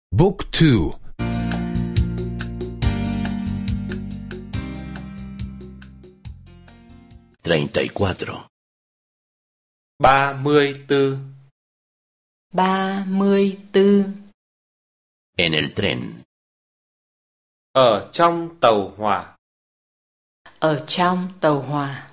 Book 2. 34. 34. 34. En el tren. Ở trong tàu hỏa. Ở trong tàu hỏa.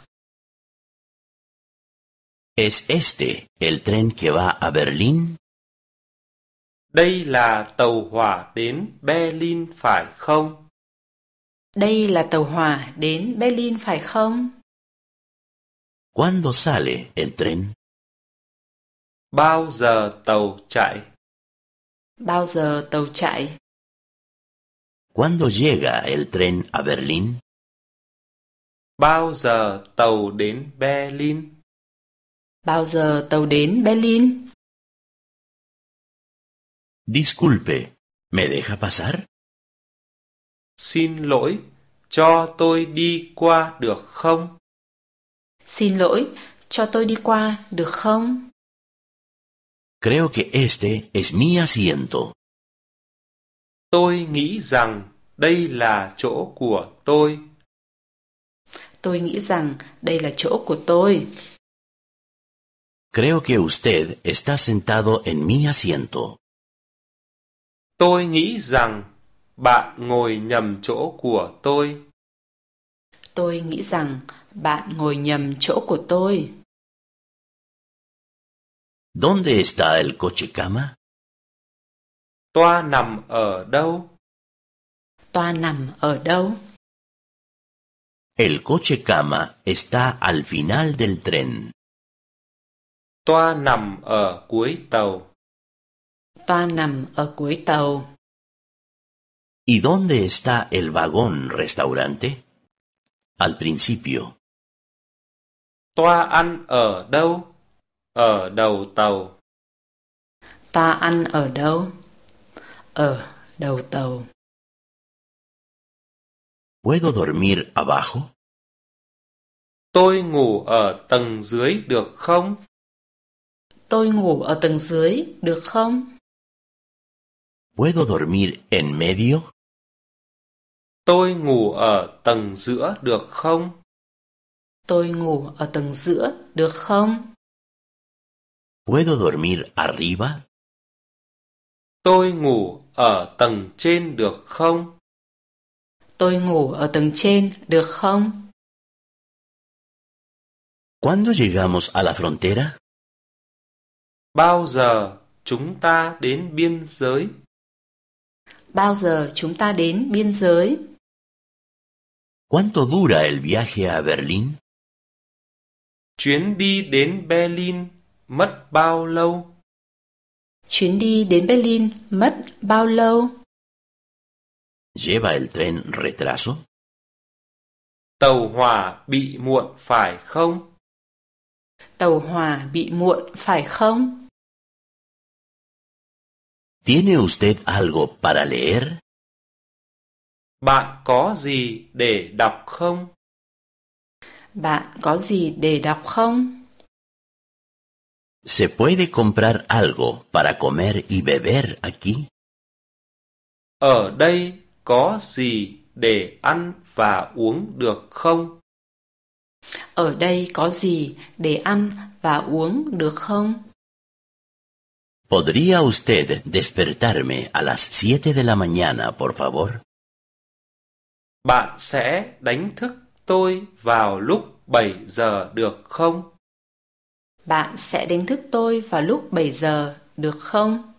¿Es este el tren que va a Berlín? Đây là tàu hỏa đến Berlin phải không? Đây là tàu hỏa đến Berlin phải không? ¿Cuándo sale el tren? Bao giờ tàu chạy? Bao giờ tàu chạy? ¿Cuándo llega el tren a Berlín? Bao giờ tàu đến Berlin? Bao giờ tàu đến Berlin? Disculpe, ¿me deja pasar? Xin lỗi, cho tôi đi qua được không? Xin lỗi, cho tôi đi qua được không? Creo que este es mi asiento. Tôi nghĩ rằng đây là chỗ của tôi. Tôi nghĩ rằng đây là chỗ của tôi. Creo que usted está sentado en mi asiento. Tôi nghĩ rằng bạn ngồi nhầm chỗ của tôi. Tôi nghĩ rằng bạn ngồi nhầm chỗ của tôi. ¿Dónde está el coche cama? Toa nằm ở đâu? Toa nằm ở đâu? El coche cama está al final del tren. Toa nằm ở cuối tàu. Toa nằm ở cuối tàu. ¿Y dónde está el vagón restaurante? Al principio. Toa ăn ở đâu? Ở đầu tàu. Toa ăn ở đâu? Ở đầu tàu. ¿Puedo dormir abajo? Tôi ngủ ở tầng dưới được không? Tôi ngủ ở tầng dưới được không? ¿Puedo dormir en medio? Tôi ngủ ở tầng giữa được không? Tôi ngủ ở tầng giữa được không? ¿Puedo dormir arriba? Tôi ngủ ở tầng trên được không? Tôi ngủ ở tầng trên được không? ¿Cuándo llegamos a la frontera? Bao giờ chúng ta đến biên giới? Bao giờ chúng ta đến biên giới? ¿Cuánto dura el viaje a Berlín? Chuyến đi đến Berlin mất bao lâu? Chuyến đi đến Berlin mất bao lâu? ¿Lleva el tren retraso? Tàu hỏa bị muộn phải không? Tàu hỏa bị muộn phải không? ¿Tiene usted algo para leer? Bạn có gì để đọc không? Bạn có gì để đọc không? ¿Se puede comprar algo para comer y beber aquí? Ở đây có gì để ăn và uống được không? Ở đây có gì để ăn và uống được không? ¿Podría usted despertarme a las 7 de la mañana, por favor? Bạn sẽ đánh thức tôi vào lúc 7 giờ được không? Bạn sẽ đánh thức tôi vào lúc 7 giờ được không?